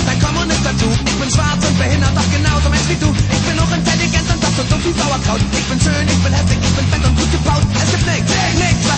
ein Kommunist dazu. Ich bin schwarz und behindert, doch genauso Mensch wie du. Ich bin hochintelligent und das und dumm wie Sauerkraut. Ich bin schön, ich bin hässlich, ich bin fett und gut gebaut. Es gibt nichts, was